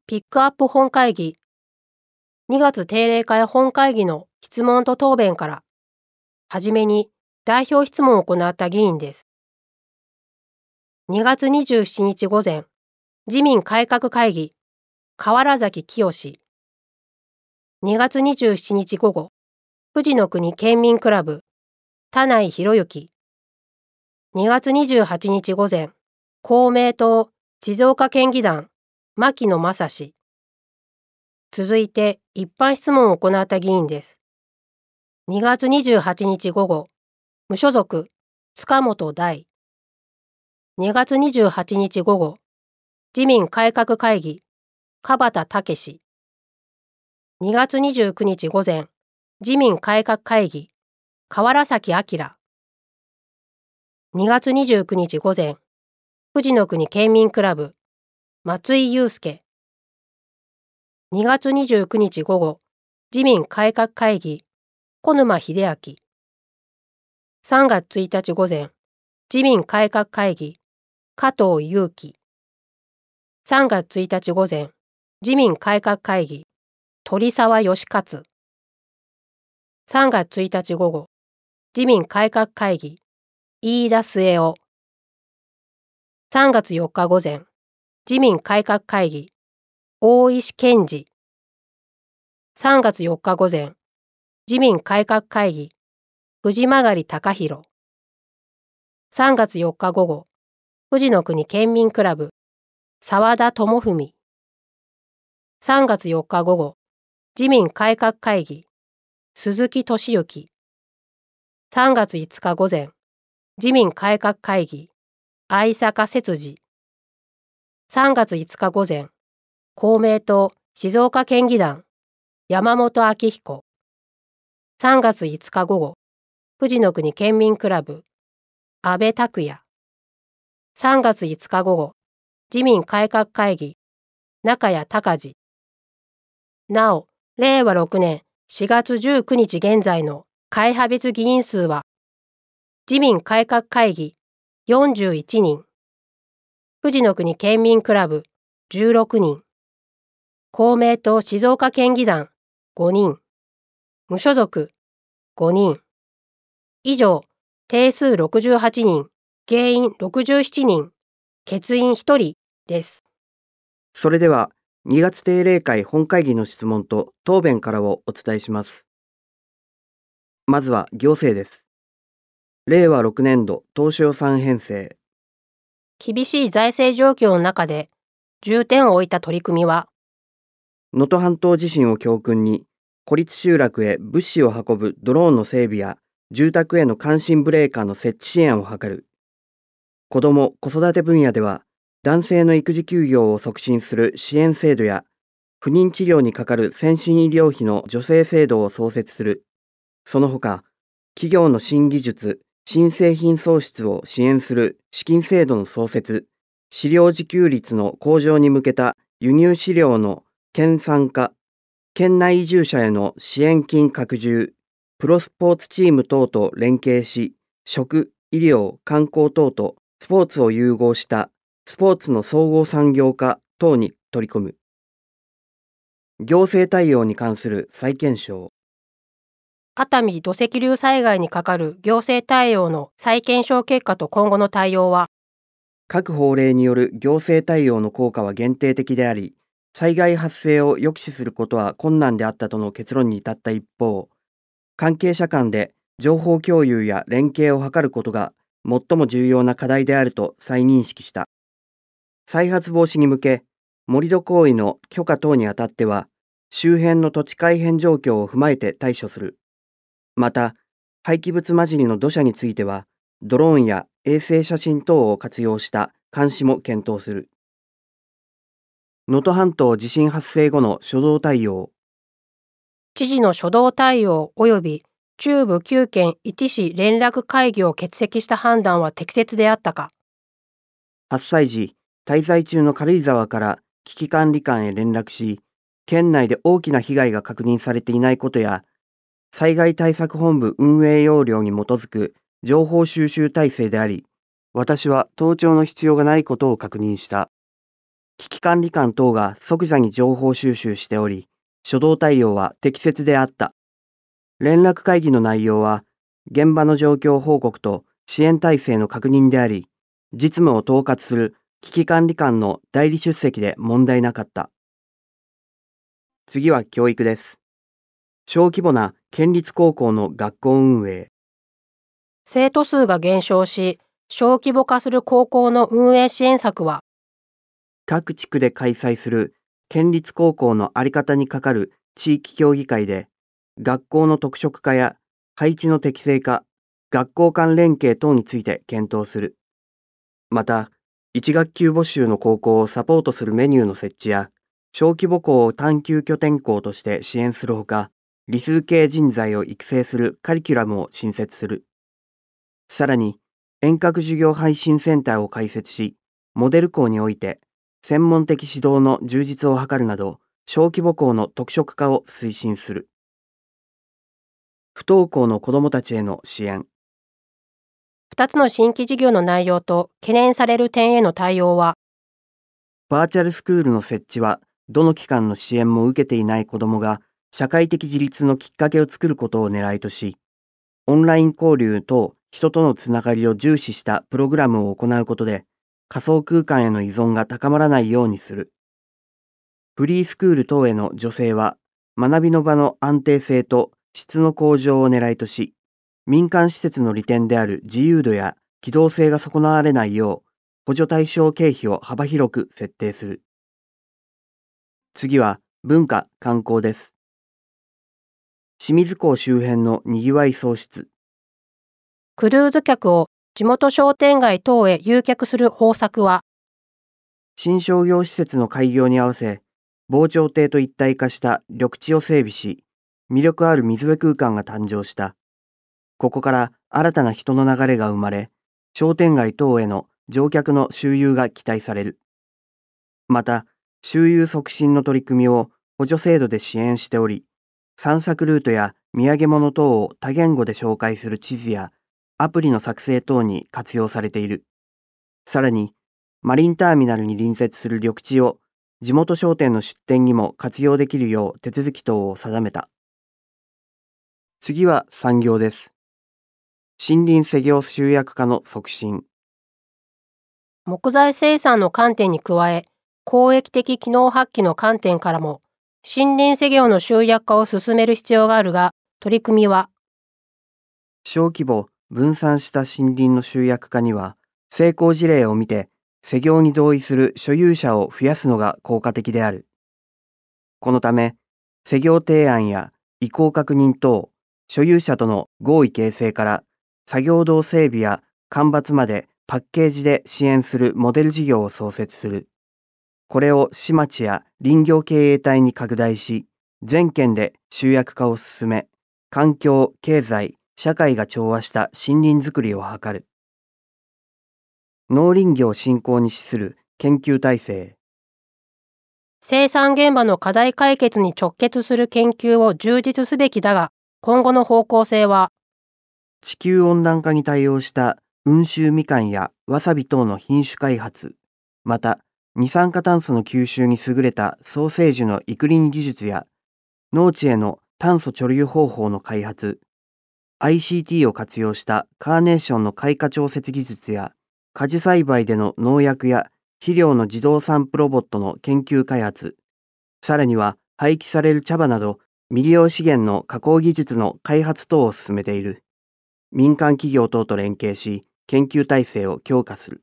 ピックアップ本会議。2月定例会本会議の質問と答弁から、はじめに代表質問を行った議員です。2月27日午前、自民改革会議、河原崎清。2月27日午後、富士の国県民クラブ、田内博之。2月28日午前、公明党静岡県議団、牧野正氏。続いて一般質問を行った議員です。2月28日午後、無所属、塚本大。2月28日午後、自民改革会議、樺田武史。2月29日午前、自民改革会議、河原崎明。2月29日午前、富士の国県民クラブ、松井祐介。2月29日午後、自民改革会議、小沼秀明。3月1日午前、自民改革会議、加藤裕樹。3月1日午前、自民改革会議、鳥沢義勝。3月1日午後、自民改革会議、飯田末雄。3月4日午前、自民改革会議、大石健二。3月4日午前、自民改革会議、藤曲隆弘。3月4日午後、富士の国県民クラブ、沢田智文。3月4日午後、自民改革会議、鈴木俊之。3月5日午前、自民改革会議、相坂節次。3月5日午前、公明党静岡県議団、山本明彦。3月5日午後、富士の国県民クラブ、安倍拓也。3月5日午後、自民改革会議、中谷隆二。なお、令和6年4月19日現在の会派別議員数は、自民改革会議41人、富士の国県民クラブ16人、公明党静岡県議団5人、無所属5人。以上、定数68人、原因67人、欠員1人です。 それでは、2月定例会本会議の質問と答弁からをお伝えします。まずは行政です。令和6年度当初予算編成。 厳しい財政状況の中で重点を置いた取り組みは、 能登半島地震を教訓に、孤立集落へ物資を運ぶドローンの整備や、住宅への感震ブレーカーの設置支援を図る。子ども・子育て分野では、男性の育児休業を促進する支援制度や、不妊治療にかかる先進医療費の助成制度を創設する。その他、企業の新技術、新製品創出を支援する資金制度の創設、飼料自給率の向上に向けた輸入飼料の県産化、県内移住者への支援金拡充、プロスポーツチーム等と連携し、食、医療、観光等とスポーツを融合したスポーツの総合産業化等に取り組む。行政対応に関する再検証。 熱海土石流災害にかかる行政対応の再検証結果と今後の対応は、 各法令による行政対応の効果は限定的であり、災害発生を抑止することは困難であったとの結論に至った一方、関係者間で情報共有や連携を図ることが最も重要な課題であると再認識した。再発防止に向け、盛土行為の許可等にあたっては、周辺の土地改変状況を踏まえて対処する。また、廃棄物混じりの土砂については、ドローンや衛星写真等を活用した監視も検討する。能登半島地震発生後の初動対応。 知事の初動対応及び中部9県1市連絡会議を欠席した判断は適切であったか。 発災時、滞在中の軽井沢から危機管理官へ連絡し、県内で大きな被害が確認されていないことや、災害対策本部運営要領に基づく情報収集体制であり、私は登庁の必要がないことを確認した。 危機管理官等が即座に情報収集しており、初動対応は適切であった。連絡会議の内容は、現場の状況報告と支援体制の確認であり、実務を統括する危機管理官の代理出席で問題なかった。次は教育です。小規模な県立高校の学校運営。 生徒数が減少し、小規模化する高校の運営支援策は、 各地区で開催する県立高校の在り方にかかる地域協議会で、学校の特色化や配置の適正化、学校間連携等について検討する。また、1学級募集の高校をサポートするメニューの設置や、小規模校を探究拠点校として支援するほか、理数系人材を育成するカリキュラムを新設する。さらに、遠隔授業配信センターを開設し、モデル校において、専門的指導の充実を図るなど、小規模校の特色化を推進する。不登校の子どもたちへの支援。 2つの新規事業の内容と懸念される点への対応は、 バーチャルスクールの設置は、どの機関の支援も受けていない子どもが、社会的自立のきっかけを作ることを狙いとし、オンライン交流と人とのつながりを重視したプログラムを行うことで、仮想空間への依存が高まらないようにする。フリースクール等への助成は、学びの場の安定性と質の向上を狙いとし、民間施設の利点である自由度や機動性が損なわれないよう、補助対象経費を幅広く設定する。次は文化・観光です。清水港周辺のにぎわい創出。 クルーズ客を地元商店街等へ誘客する方策は、 新商業施設の開業に合わせ、防潮堤と一体化した緑地を整備し、魅力ある水辺空間が誕生した。ここから新たな人の流れが生まれ、商店街等への乗客の周遊が期待される。また、周遊促進の取り組みを補助制度で支援しており、散策ルートや土産物等を多言語で紹介する地図やアプリの作成等に活用されている。さらに、マリンターミナルに隣接する緑地を地元商店の出店にも活用できるよう手続き等を定めた。次は産業です。森林施業集約化の促進。 木材生産の観点に加え、公益的機能発揮の観点からも、森林施業の集約化を進める必要があるが、取り組みは、 小規模、分散した森林の集約化には、成功事例を見て、施業に同意する所有者を増やすのが効果的である。このため、施業提案や意向確認等、所有者との合意形成から、作業道整備や間伐までパッケージで支援するモデル事業を創設する。これを市町や林業経営体に拡大し、全県で集約化を進め、環境、経済、社会が調和した森林づくりを図る。農林業振興に資する研究体制。 生産現場の課題解決に直結する研究を充実すべきだが、今後の方向性は、 地球温暖化に対応した温州みかんやわさび等の品種開発、また二酸化炭素の吸収に優れたソーセージの育林技術や農地への炭素貯留方法の開発、ICT を活用したカーネーションの開花調節技術や果樹栽培での農薬や肥料の自動散布ロボットの研究開発、さらには廃棄される茶葉など未利用資源の加工技術の開発等を進めている。民間企業等と連携し、研究体制を強化する。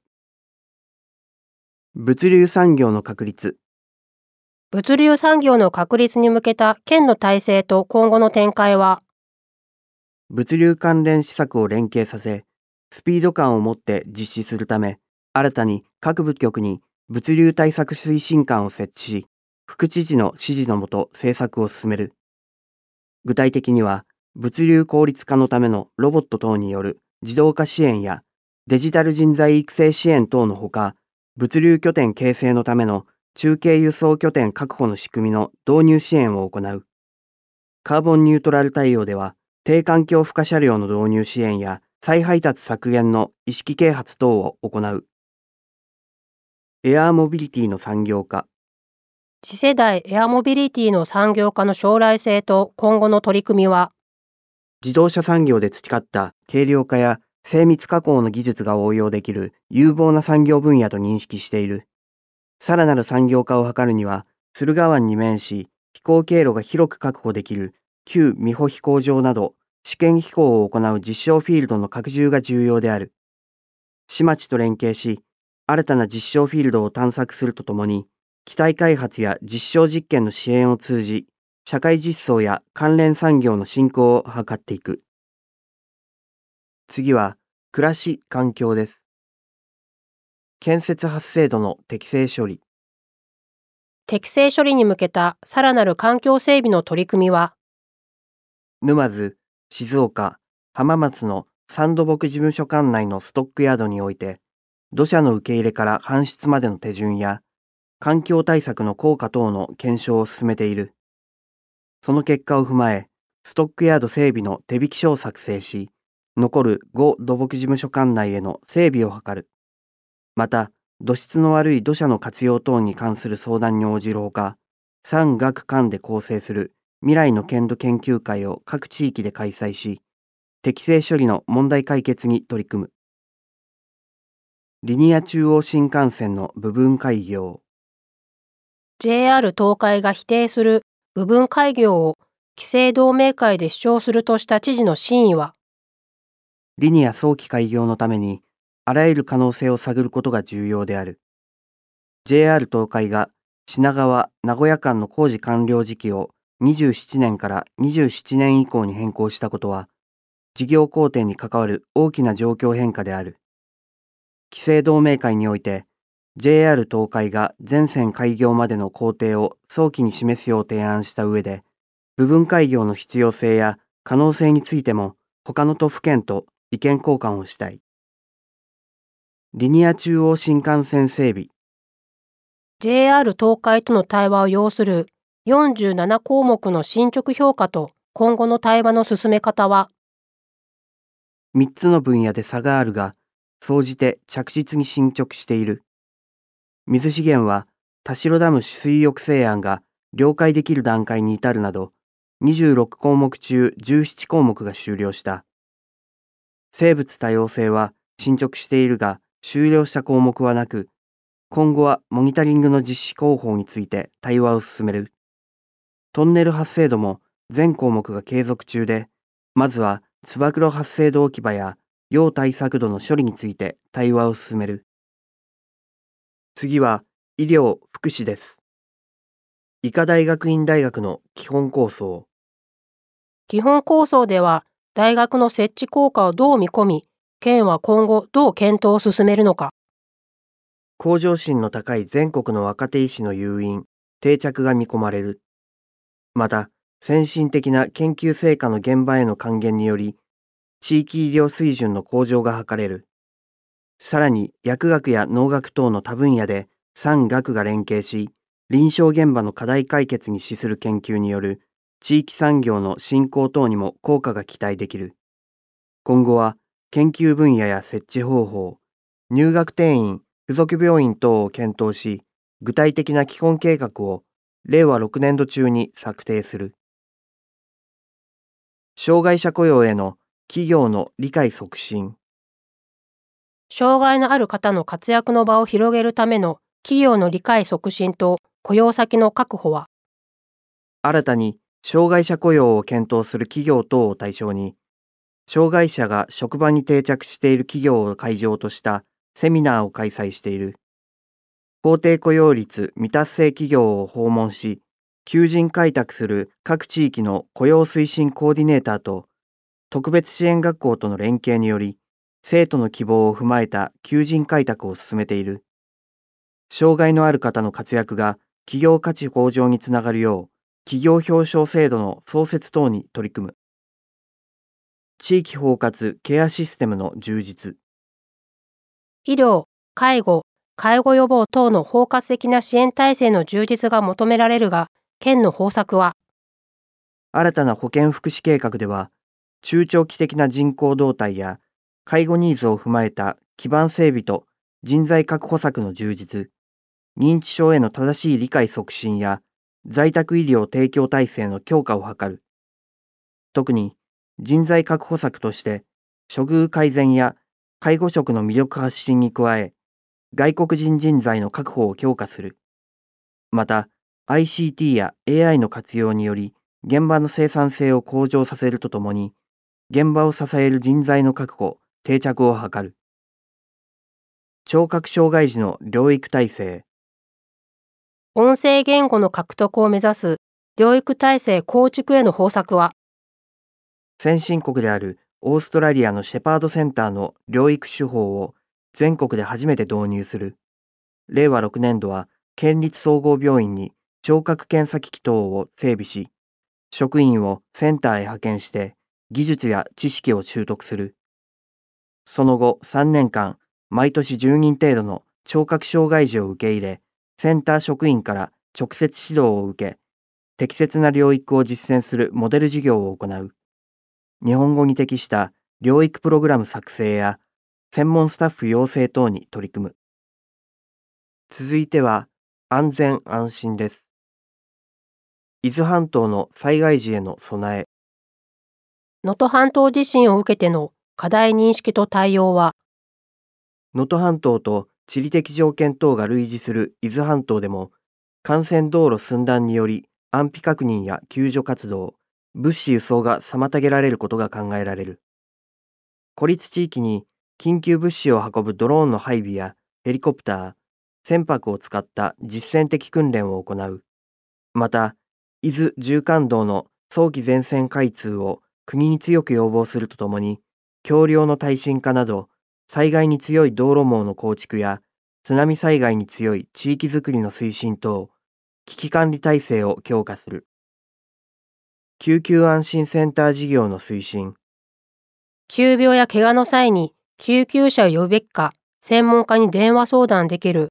物流産業の確立。 物流産業の確立に向けた県の体制と今後の展開は、 物流関連施策を連携させ、スピード感を持って実施するため、新たに各部局に物流対策推進官を設置し、副知事の指示のもと政策を進める。具体的には、物流効率化のためのロボット等による自動化支援やデジタル人材育成支援等のほか、物流拠点形成のための中継輸送拠点確保の仕組みの導入支援を行う。カーボンニュートラル対応では、低環境負荷車両の導入支援や再配達削減の意識啓発等を行う。 エアーモビリティの産業化。 次世代エアモビリティの産業化の将来性と今後の取り組みは、 自動車産業で培った軽量化や精密加工の技術が応用できる有望な産業分野と認識している。さらなる産業化を図るには、駿河湾に面し、飛行経路が広く確保できる旧美保飛行場など、試験飛行を行う実証フィールドの拡充が重要である。市町と連携し、新たな実証フィールドを探索するとともに、機体開発や実証実験の支援を通じ、社会実装や関連産業の振興を図っていく。次は、暮らし・環境です。建設発生度の適正処理。 適正処理に向けたさらなる環境整備の取り組みは、 沼津、静岡、浜松の三土木事務所管内のストックヤードにおいて、土砂の受け入れから搬出までの手順や、環境対策の効果等の検証を進めている。その結果を踏まえ、ストックヤード整備の手引き書を作成し、残る5土木事務所管内への整備を図る。また、土質の悪い土砂の活用等に関する相談に応じるほか、産学官で構成する未来の県土研究会を各地域で開催し、適正処理の問題解決に取り組む。リニア中央新幹線の部分開業。 JR 東海が否定する部分開業を規制同盟会で主張するとした知事の真意は、 リニア早期開業のために、あらゆる可能性を探ることが重要である。JR 東海が品川・名古屋間の工事完了時期を27年から27年以降に変更したことは、事業工程に関わる大きな状況変化である。規制同盟会において、JR 東海が全線開業までの工程を早期に示すよう提案した上で、部分開業の必要性や可能性についても他の都府県と意見交換をしたい。リニア中央新幹線整備。 JR 東海との対話を要する47項目の進捗評価と今後の対話の進め方は、 3つの分野で差があるが、総じて着実に進捗している。水資源は田代ダム取水抑制案が了解できる段階に至るなど、26項目中17項目が終了した。生物多様性は進捗しているが、終了した項目はなく、今後はモニタリングの実施方法について対話を進める。トンネル発生度も全項目が継続中で、まずはつば九郎発生度置き場や要対策度の処理について対話を進める。次は医療・福祉です。医科大学院大学の基本構想。 基本構想では大学の設置効果をどう見込み、県は今後どう検討を進めるのか。 向上心の高い全国の若手医師の誘引、定着が見込まれる。また、先進的な研究成果の現場への還元により、地域医療水準の向上が図れる。さらに、薬学や農学等の多分野で産学が連携し、臨床現場の課題解決に資する研究による地域産業の振興等にも効果が期待できる。今後は、研究分野や設置方法、入学定員、付属病院等を検討し、具体的な基本計画を令和6年度中に策定する。障害者雇用への企業の理解促進。 障害のある方の活躍の場を広げるための企業の理解促進と雇用先の確保は、 新たに障害者雇用を検討する企業等を対象に、障害者が職場に定着している企業を会場としたセミナーを開催している。法定雇用率未達成企業を訪問し、求人開拓する各地域の雇用推進コーディネーターと特別支援学校との連携により、生徒の希望を踏まえた求人開拓を進めている。障害のある方の活躍が企業価値向上につながるよう、企業表彰制度の創設等に取り組む。地域包括ケアシステムの充実。 医療、介護、介護予防等の包括的な支援体制の充実が求められるが、県の方策は、 新たな保健福祉計画では、中長期的な人口動態や介護ニーズを踏まえた基盤整備と人材確保策の充実、 認知症への正しい理解促進や在宅医療提供体制の強化を図る。特に人材確保策として、処遇改善や介護職の魅力発信に加え、外国人人材の確保を強化する。また、ICT や AI の活用により、現場の生産性を向上させるとともに、現場を支える人材の確保、定着を図る。聴覚障害児の療育体制。 音声言語の獲得を目指す療育体制構築への方策は、 先進国であるオーストラリアのシェパードセンターの療育手法を全国で初めて導入する。令和6年度は県立総合病院に聴覚検査機器等を整備し、職員をセンターへ派遣して技術や知識を習得する。その後3年間、毎年10人程度の聴覚障害児を受け入れ、センター職員から直接指導を受け、適切な療育を実践するモデル事業を行う。日本語に適した療育プログラム作成や専門スタッフ養成等に取り組む。続いては安全安心です。伊豆半島の災害時への備え。 能登半島地震を受けての課題認識と対応は、 能登半島と地理的条件等が類似する伊豆半島でも、幹線道路寸断により安否確認や救助活動、物資輸送が妨げられることが考えられる。孤立地域に緊急物資を運ぶドローンの配備やヘリコプター、船舶を使った実践的訓練を行う。また、伊豆縦貫道の早期全線開通を国に強く要望するとともに、橋梁の耐震化など、災害に強い道路網の構築や、津波災害に強い地域づくりの推進等、危機管理体制を強化する。救急安心センター事業の推進。 急病や怪我の際に救急車を呼ぶべきか、専門家に電話相談できる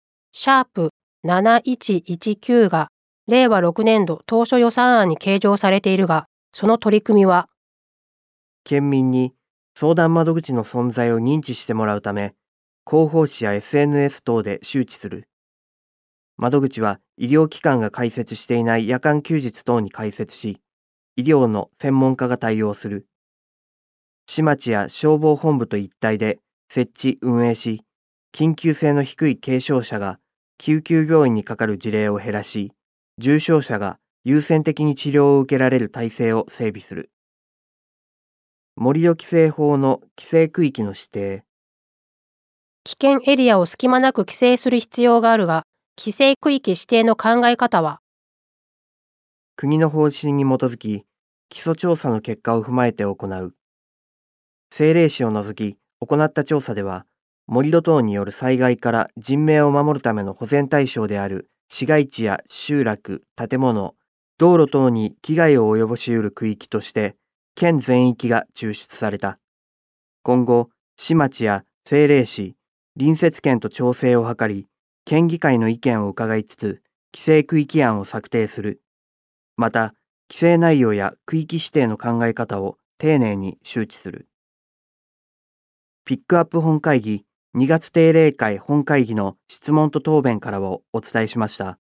#7119が令和6年度当初予算案に計上されているが、その取り組みは、 県民に相談窓口の存在を認知してもらうため、広報誌や SNS 等で周知する。窓口は医療機関が開設していない夜間休日等に開設し、医療の専門家が対応する。市町や消防本部と一体で設置・運営し、緊急性の低い軽症者が救急病院にかかる事例を減らし、重症者が優先的に治療を受けられる体制を整備する。盛土規制法の規制区域の指定。 危険エリアを隙間なく規制する必要があるが、規制区域指定の考え方は、 国の方針に基づき、基礎調査の結果を踏まえて行う。政令市を除き行った調査では、盛土等による災害から人命を守るための保全対象である市街地や集落、建物、道路等に危害を及ぼし得る区域として、県全域が抽出された。今後、市町や政令市、隣接県と調整を図り、県議会の意見を伺いつつ、規制区域案を策定する。また、規制内容や区域指定の考え方を丁寧に周知する。ピックアップ本会議2月定例会本会議の質問と答弁からをお伝えしました。